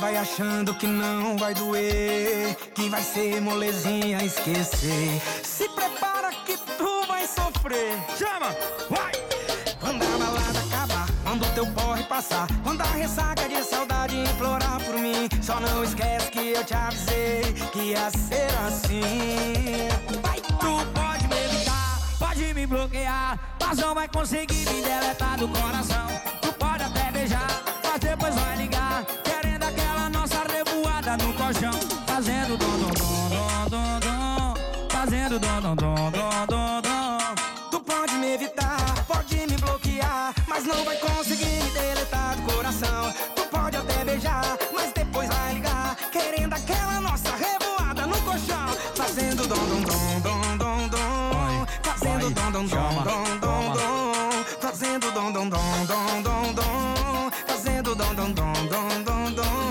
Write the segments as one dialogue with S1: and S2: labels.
S1: vai achando que não vai doer, que vai ser molezinha esquecer. Se prepara que tu vai sofrer.
S2: Chama, vai!
S1: Quando a balada acabar, quando o teu porre passar, quando a ressaca de saudade implorar por mim, só não esquece que eu te avisei que ia ser assim.
S2: Tu pode me evitar, pode me bloquear, mas não vai conseguir me deletar do coração. Tu pode até beijar, mas depois vai ligar, querendo aquela nossa revoada no colchão, fazendo dom dom dom dom dom, fazendo dom dom dom dom dom dom.
S1: Tu pode me evitar, pode me bloquear, mas não vai conseguir me deletar do coração. Tu pode até beijar, mas depois vai ligar, querendo aquela nossa revoada no colchão, fazendo dom dom dom dom dom dom, fazendo dom dom dom dom dom dom, fazendo dom dom dom dom dom dom, fazendo dom dom dom dom dom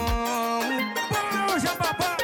S1: dom.
S2: Puxa, papai!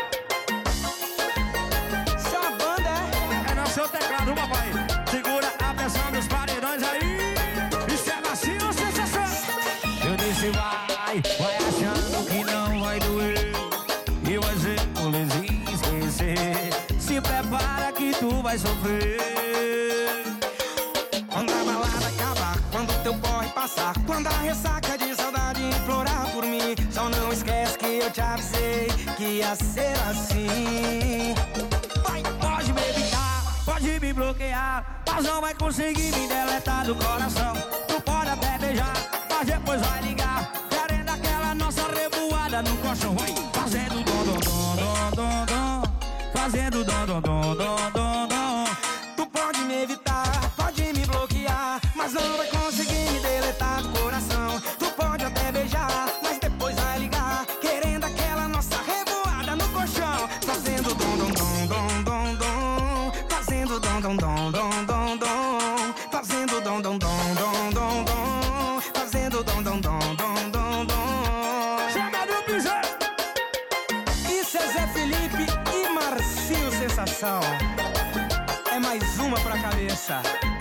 S1: Isso é uma banda,
S2: É no seu teclado, papai. Segura a pressão dos paredões aí. Isso é vacilo, sensação. Eu disse vai achando que não vai doer, e vai ser molezinha esquecer. Se prepara que tu vai sofrer.
S1: quando a balada acabar, quando o teu porre passar, quando a ressaca de saudade implorar por mim, só não esquece que eu te avisei que ia ser assim.
S2: Pode me evitar, pode me bloquear, mas não vai conseguir me deletar do coração. Tu pode até beijar, mas depois vai ligar, querendo aquela nossa revoada no colchão. Vai fazendo dom dom dom dom dom, fazendo dom dom dom dom dom dom.
S1: Tu pode me evitar, pode me bloquear, mas não vai conseguir me deletar do coração. Tu pode até beijar, mas depois vai ligar, querendo aquela nossa revoada no colchão, fazendo dom dom dom dom dom dom, fazendo dom dom dom dom dom dom, fazendo dom dom dom dom dom dom, fazendo dom dom dom dom dom dom.
S2: Chama do piseiro.
S1: Isso é Zé Felipe e Marcinho Sensação. É mais uma pra cabeça.